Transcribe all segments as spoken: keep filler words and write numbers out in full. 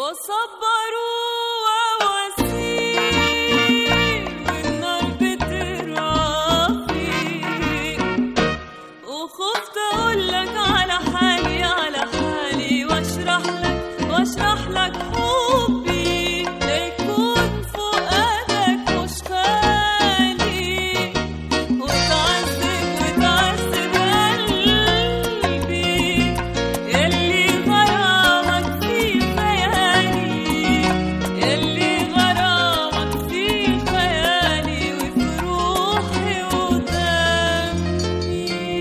وصبروا وواسير والنار بترافي وخفت اقولك على حالي على حالي واشرح لك واشرح لك حبي ليكون فؤادك مش خالي وتعذب وتعذب قلبي يلي غرامك في خيالي يلي غرامك في خيالي وفي روحي ودمي.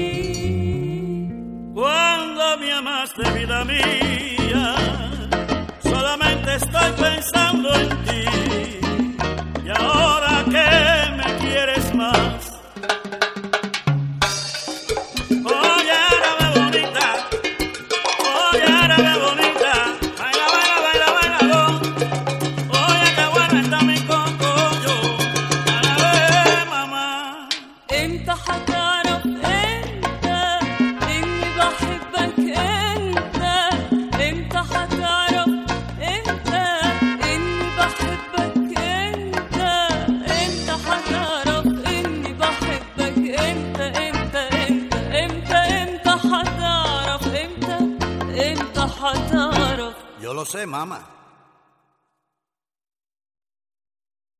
Cuando me amaste, vida mía, solamente estoy pensando en ti. Y ahora que me quieres más, oye, árabe bonita, oye, árabe bonita, baila, baila, baila, bailalo. Oye, qué bueno está mi cocollo, árabe, mamá. انت هتعرف انت اني بحبك انت انت هتعرف انت اني بحبك انت انت هتعرف اني بحبك انت انت انت انت انت هتعرف انت انت هتعرف. Yo lo sé, mamá.